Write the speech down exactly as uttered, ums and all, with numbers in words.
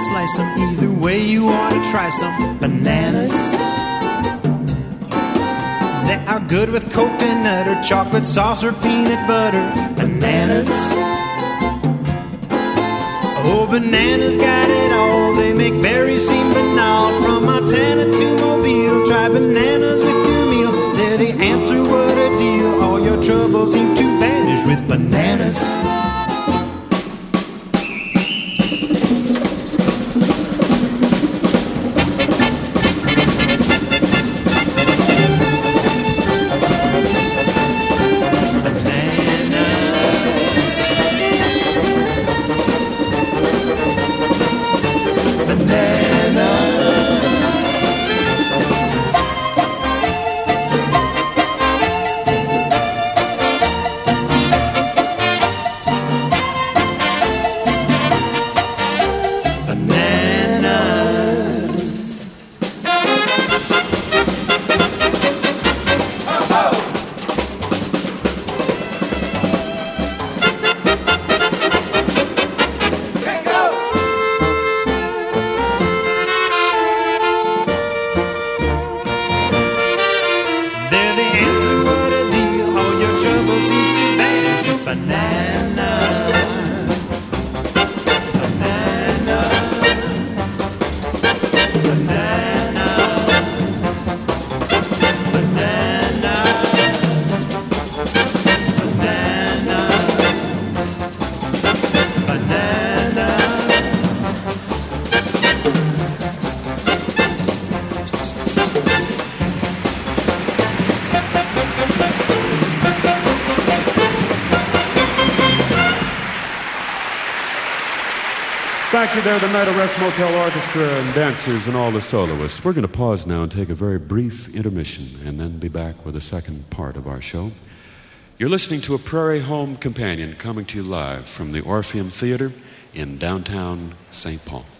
slice them. Either way you ought to try some bananas. They are good with coconut or chocolate sauce or peanut butter. Bananas. Oh, bananas got it all. They make berries seem banal. From Montana to Mobile, try bananas with your meal. They're the answer, what a deal. All your troubles seem to vanish with bananas. Thank you there, the Night Arrest Motel Orchestra and dancers and all the soloists. We're going to pause now and take a very brief intermission and then be back with the second part of our show. You're listening to a Prairie Home Companion coming to you live from the Orpheum Theater in downtown Saint Paul.